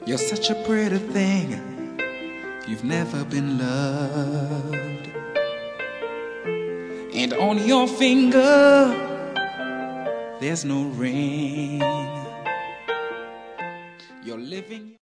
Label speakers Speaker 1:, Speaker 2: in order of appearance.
Speaker 1: You're such a pretty thing. You've never been loved. And on your finger there's no ring. You're living